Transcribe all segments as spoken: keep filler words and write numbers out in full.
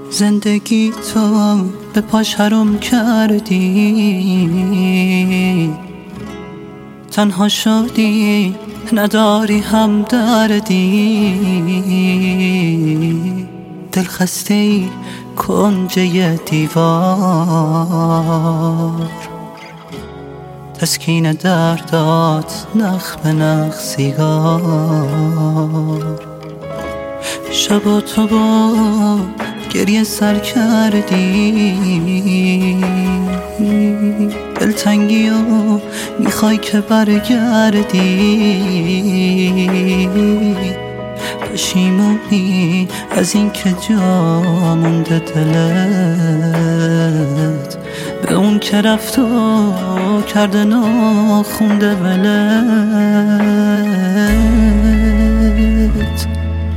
زندگی تو به پاش حروم کردی، تنها شدی نداری هم دردی، دل خسته ای کنجه دیوار، تسکین دردات نخ به نخ سیگار. شبا تو با گریه سر کردی، دلتنگی و میخوای که برگردی، پشیمونی از این که جا مونده دلت، به اون که رفت و کرده ناخونده ولت.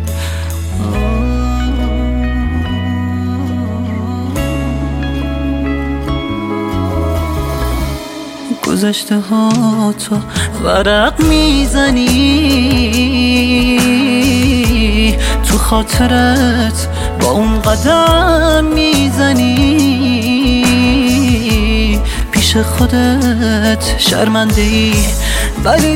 گذشته ها تو ورق میزنی، تو خاطرت با اون قدم میزنی، پیش خودت شرمنده ای ولی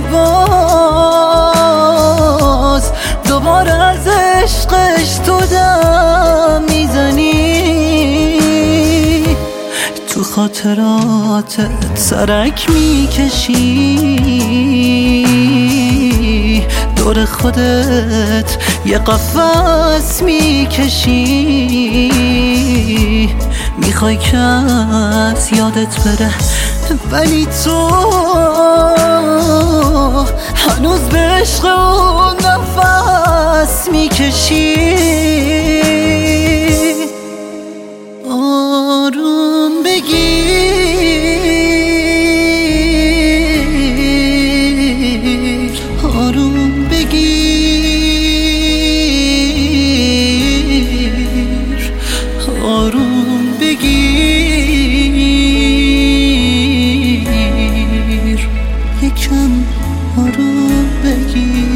باز دوباره از عشقش تو دم میزنی، تو خاطراتت سرک میکشی، دور خودت یه قفس میکشی، میخوای که از یادت بره ولی تو هنوز به عشق اون نفس میکشی. آروم بگیر، آروم بگیر، آروم بگیر، یکم آروم بگیر.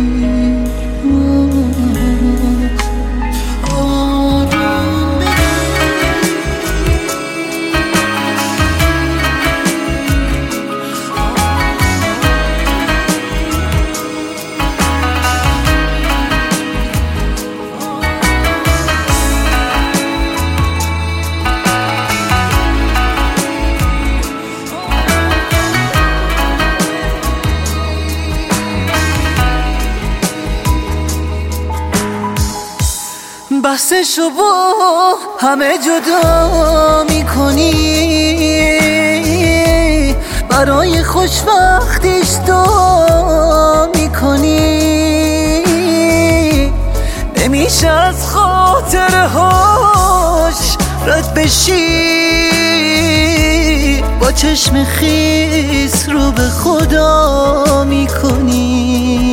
بحثشو با همه جدا میکنی، برای خوشبختیش دعا میکنی، نمیشه از خاطرهاش رد بشی، با چشم خیس رو به خدا میکنی.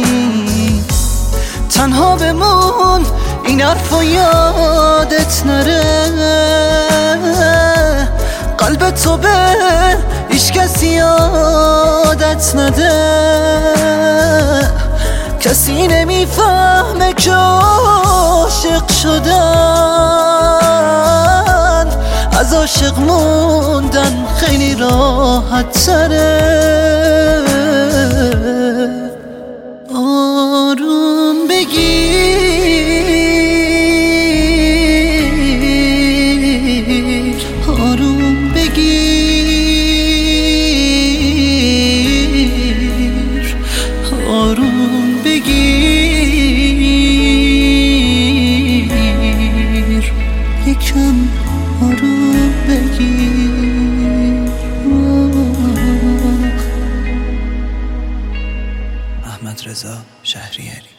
تنها بمون این حرفا یادت نره، قلب تو به هیچ کسی یادت نده، کسی نمیفهمه که عاشق شدن از عاشق موندن خیلی راحت تره. آروم بگیر، آروم بگیر، آروم بگیر، یکم آروم بگیر. احمد رضا شهریاری.